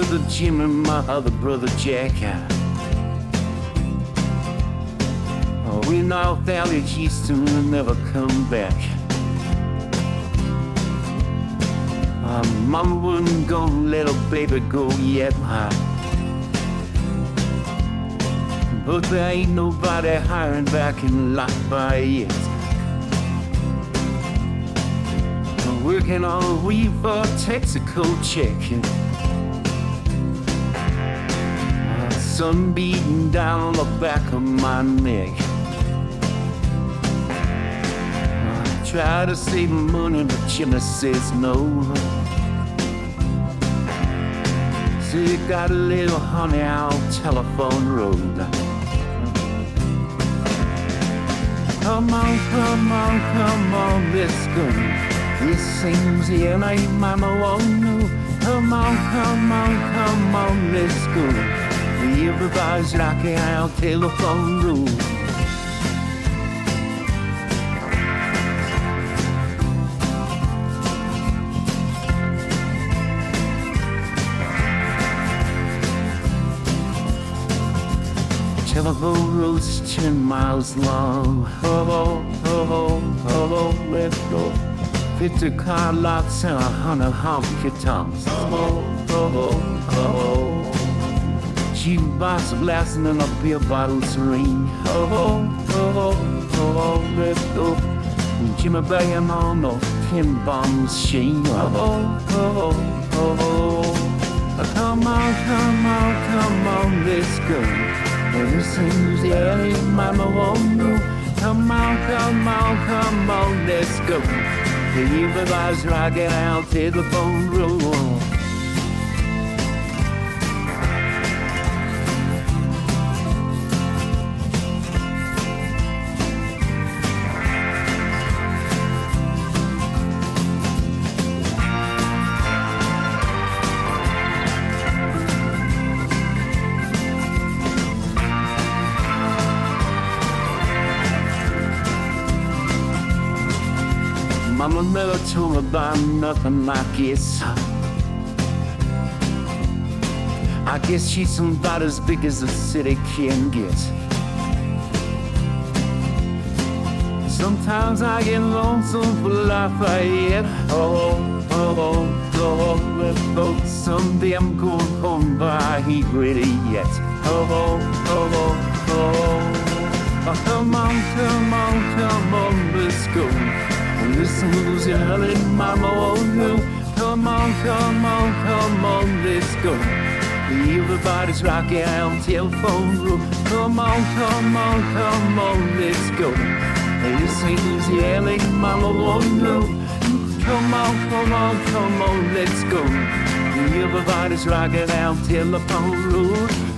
brother Jim and my other brother Jack. We know Valley Houston will never come back. Mama wouldn't go let her baby go yet. But there ain't nobody hiring back in Lafayette. Working on a weave for a Texaco check. Sun beating down on the back of my neck. Try to save money, but Jimmy says no. So you got a little honey out telephone road. Come on, come on, come on, let's go. It seems the LA mama won't know. Come on, come on, come on, let's go. Everybody's rocking out telephone road. Telephone road's 10 miles long. Oh, oh, oh, oh, oh, let's go. 50 car lots and 100 honky tonks. Oh, oh, oh, oh. Jukebox blasting and a beer bottles ring. Oh, oh, oh, oh, let's go. Jimmy banging on the 10 bomb machine. Oh, oh, oh, oh. Come on, come on, come on, let's go. This seems the LA mama won't know. Come on, come on, come on, let's go. Everybody's rocking out telephone road. Mama never told me about nothing like this. I guess she's about as big as the city can get. Sometimes I get lonesome for Lafayette. Oh, oh, oh, oh, let's go. Someday I'm going home, but I ain't ready yet. Oh, oh, oh, oh, oh. Come on, come on, come on, let's go. Listen who's yelling, mama won't know. Come on, come on, come on, let's go. Everybody's rocking out telephone road. Come on, come on, come on, let's go. Listen who's yelling, mama won't know. Come on, come on, come on, let's go. Everybody's rocking out telephone road.